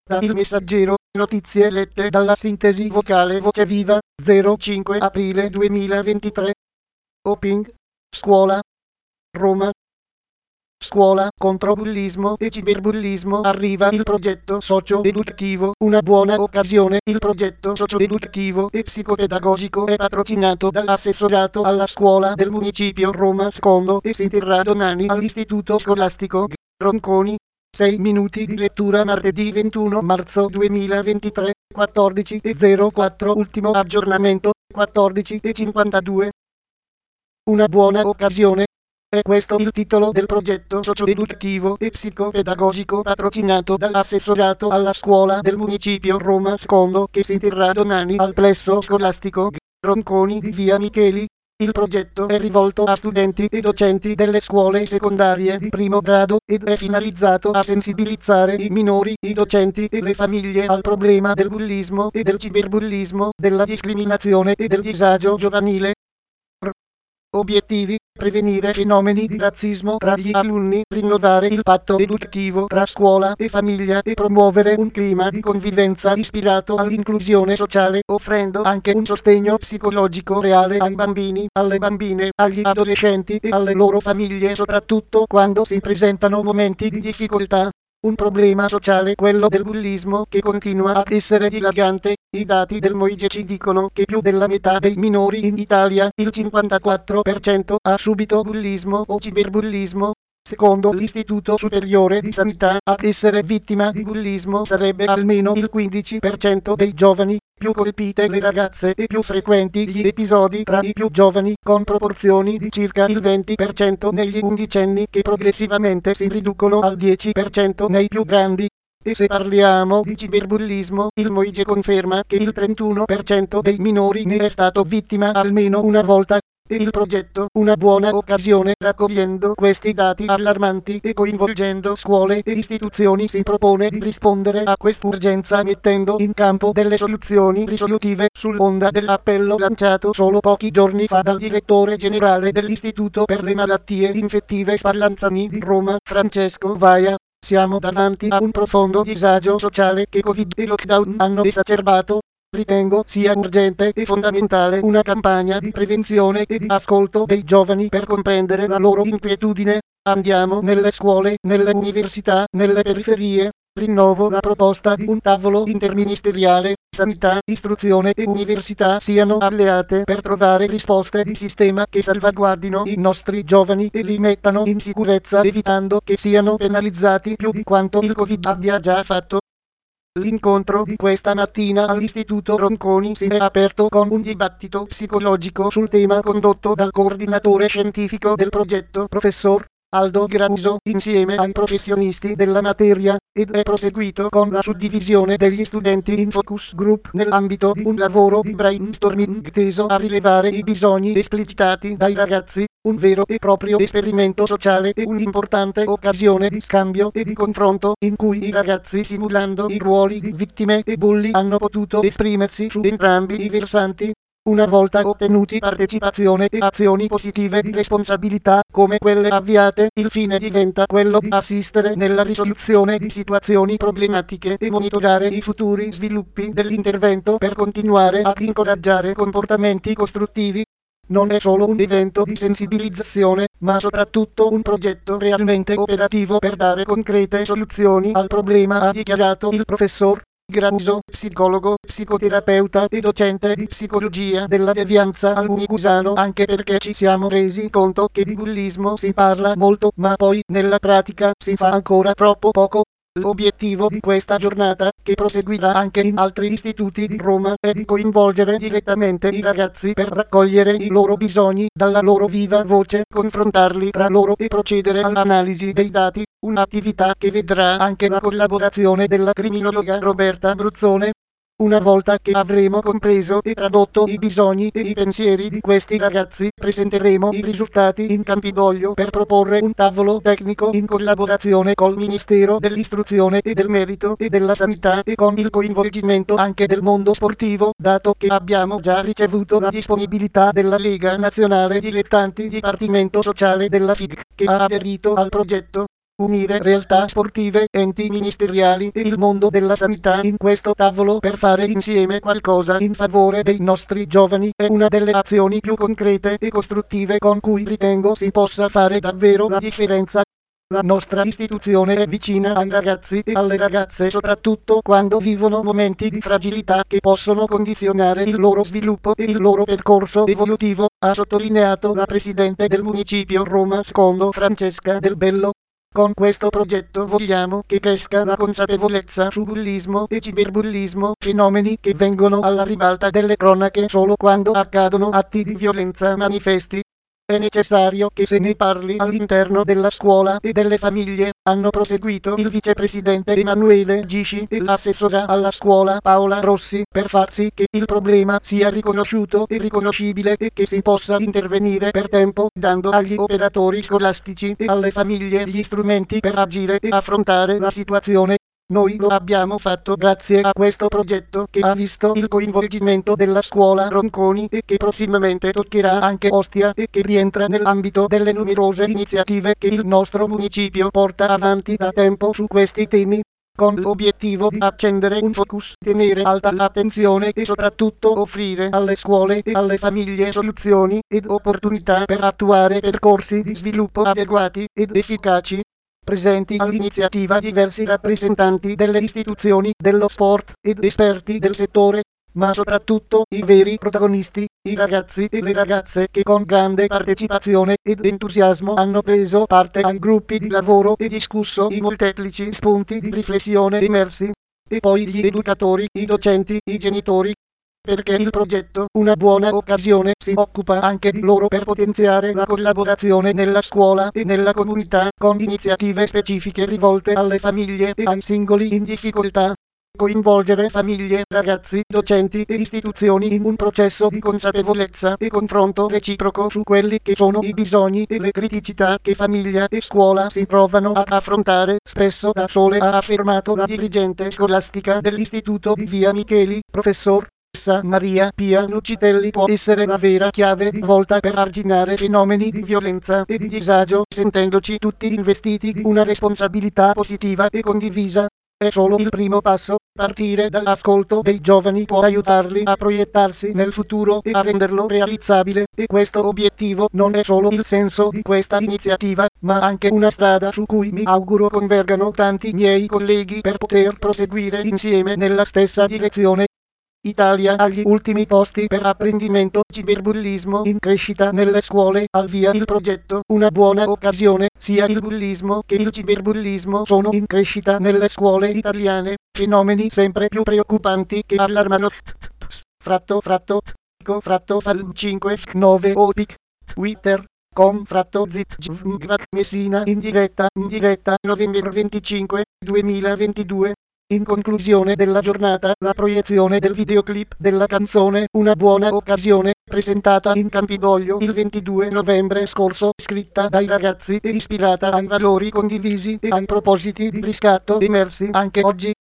Da Il Messaggero, notizie lette dalla sintesi vocale Voce Viva, 05 aprile 2023. Oping. Scuola. Roma. Scuola contro bullismo e ciberbullismo. Arriva il progetto socio-educativo, una buona occasione. Il progetto socio-educativo e psicopedagogico è patrocinato dall'assessorato alla scuola del municipio Roma Secondo e si terrà domani all'istituto scolastico Ronconi. 6 minuti di lettura martedì 21 marzo 2023, 14:04. Ultimo aggiornamento, 14:52. Una buona occasione. È questo il titolo del progetto socio-educativo e psicopedagogico patrocinato dall'assessorato alla scuola del municipio Roma Secondo che si terrà domani al plesso scolastico Ronconi di via Micheli. Il progetto è rivolto a studenti e docenti delle scuole secondarie di primo grado ed è finalizzato a sensibilizzare i minori, i docenti e le famiglie al problema del bullismo e del ciberbullismo, della discriminazione e del disagio giovanile. Obiettivi: prevenire fenomeni di razzismo tra gli alunni, rinnovare il patto educativo tra scuola e famiglia e promuovere un clima di convivenza ispirato all'inclusione sociale, offrendo anche un sostegno psicologico reale ai bambini, alle bambine, agli adolescenti e alle loro famiglie, soprattutto quando si presentano momenti di difficoltà. Un problema sociale, quello del bullismo, che continua ad essere dilagante. I dati del MOIGE ci dicono che più della metà dei minori in Italia, il 54%, ha subito bullismo o ciberbullismo. Secondo l'Istituto Superiore di Sanità, ad essere vittima di bullismo sarebbe almeno il 15% dei giovani. Più colpite le ragazze e più frequenti gli episodi tra i più giovani, con proporzioni di circa il 20% negli undicenni che progressivamente si riducono al 10% nei più grandi. E se parliamo di ciberbullismo, il MOIGE conferma che il 31% dei minori ne è stato vittima almeno una volta. E il progetto Una buona occasione, raccogliendo questi dati allarmanti e coinvolgendo scuole e istituzioni, si propone di rispondere a quest'urgenza mettendo in campo delle soluzioni risolutive sull'onda dell'appello lanciato solo pochi giorni fa dal direttore generale dell'Istituto per le malattie infettive Spallanzani di Roma, Francesco Vaia. Siamo davanti a un profondo disagio sociale che Covid e lockdown hanno esacerbato. Ritengo sia urgente e fondamentale una campagna di prevenzione e di ascolto dei giovani per comprendere la loro inquietudine. Andiamo nelle scuole, nelle università, nelle periferie. Rinnovo la proposta di un tavolo interministeriale. Sanità, istruzione e università siano alleate per trovare risposte di sistema che salvaguardino i nostri giovani e li mettano in sicurezza, evitando che siano penalizzati più di quanto il Covid abbia già fatto. L'incontro di questa mattina all'Istituto Ronconi si è aperto con un dibattito psicologico sul tema condotto dal coordinatore scientifico del progetto, professor Aldo Granuso, insieme ai professionisti della materia, ed è proseguito con la suddivisione degli studenti in focus group nell'ambito di un lavoro di brainstorming teso a rilevare i bisogni esplicitati dai ragazzi. Un vero e proprio esperimento sociale e un'importante occasione di scambio e di confronto, in cui i ragazzi, simulando i ruoli di vittime e bulli, hanno potuto esprimersi su entrambi i versanti. Una volta ottenuti partecipazione e azioni positive di responsabilità, come quelle avviate, il fine diventa quello di assistere nella risoluzione di situazioni problematiche e monitorare i futuri sviluppi dell'intervento per continuare ad incoraggiare comportamenti costruttivi. Non è solo un evento di sensibilizzazione, ma soprattutto un progetto realmente operativo per dare concrete soluzioni al problema, ha dichiarato il professor Granuso, psicologo, psicoterapeuta e docente di psicologia della devianza all'Unigusano, anche perché ci siamo resi conto che di bullismo si parla molto, ma poi nella pratica si fa ancora troppo poco. L'obiettivo di questa giornata, che proseguirà anche in altri istituti di Roma, è di coinvolgere direttamente i ragazzi per raccogliere i loro bisogni dalla loro viva voce, confrontarli tra loro e procedere all'analisi dei dati, un'attività che vedrà anche la collaborazione della criminologa Roberta Bruzzone. Una volta che avremo compreso e tradotto i bisogni e i pensieri di questi ragazzi, presenteremo i risultati in Campidoglio per proporre un tavolo tecnico in collaborazione col Ministero dell'Istruzione e del Merito e della Sanità e con il coinvolgimento anche del mondo sportivo, dato che abbiamo già ricevuto la disponibilità della Lega Nazionale Dilettanti Dipartimento Sociale della FIGC, che ha aderito al progetto. Unire realtà sportive, enti ministeriali e il mondo della sanità in questo tavolo per fare insieme qualcosa in favore dei nostri giovani è una delle azioni più concrete e costruttive con cui ritengo si possa fare davvero la differenza. La nostra istituzione è vicina ai ragazzi e alle ragazze soprattutto quando vivono momenti di fragilità che possono condizionare il loro sviluppo e il loro percorso evolutivo, ha sottolineato la Presidente del Municipio Roma II Francesca Del Bello. Con questo progetto vogliamo che cresca la consapevolezza su bullismo e ciberbullismo, fenomeni che vengono alla ribalta delle cronache solo quando accadono atti di violenza manifesti. È necessario che se ne parli all'interno della scuola e delle famiglie, hanno proseguito il vicepresidente Emanuele Gisci e l'assessora alla scuola Paola Rossi, per far sì che il problema sia riconosciuto e riconoscibile e che si possa intervenire per tempo, dando agli operatori scolastici e alle famiglie gli strumenti per agire e affrontare la situazione. Noi lo abbiamo fatto grazie a questo progetto che ha visto il coinvolgimento della scuola Ronconi e che prossimamente toccherà anche Ostia e che rientra nell'ambito delle numerose iniziative che il nostro municipio porta avanti da tempo su questi temi, con l'obiettivo di accendere un focus, tenere alta l'attenzione e soprattutto offrire alle scuole e alle famiglie soluzioni ed opportunità per attuare percorsi di sviluppo adeguati ed efficaci. Presenti all'iniziativa diversi rappresentanti delle istituzioni dello sport ed esperti del settore, ma soprattutto i veri protagonisti, i ragazzi e le ragazze che con grande partecipazione ed entusiasmo hanno preso parte ai gruppi di lavoro e discusso i molteplici spunti di riflessione emersi, e poi gli educatori, i docenti, i genitori. Perché il progetto Una buona occasione si occupa anche di loro per potenziare la collaborazione nella scuola e nella comunità con iniziative specifiche rivolte alle famiglie e ai singoli in difficoltà. Coinvolgere famiglie, ragazzi, docenti e istituzioni in un processo di consapevolezza e confronto reciproco su quelli che sono i bisogni e le criticità che famiglia e scuola si trovano ad affrontare spesso da sole, ha affermato la dirigente scolastica dell'Istituto di Via Micheli, professor Maria Pia Lucitelli. Può essere la vera chiave di volta per arginare fenomeni di violenza e di disagio, sentendoci tutti investiti di una responsabilità positiva e condivisa. È solo il primo passo, partire dall'ascolto dei giovani può aiutarli a proiettarsi nel futuro e a renderlo realizzabile, e questo obiettivo non è solo il senso di questa iniziativa, ma anche una strada su cui mi auguro convergano tanti miei colleghi per poter proseguire insieme nella stessa direzione. Italia agli ultimi posti per apprendimento, ciberbullismo in crescita nelle scuole, al via il progetto Una buona occasione, sia il bullismo che il ciberbullismo sono in crescita nelle scuole italiane, fenomeni sempre più preoccupanti che allarmano. Fratto fal 5 9 opic Twitter fratto zit Messina in diretta novembre 25 2022. In conclusione della giornata, la proiezione del videoclip della canzone Una buona occasione, presentata in Campidoglio il 22 novembre scorso, scritta dai ragazzi e ispirata ai valori condivisi e ai propositi di riscatto emersi anche oggi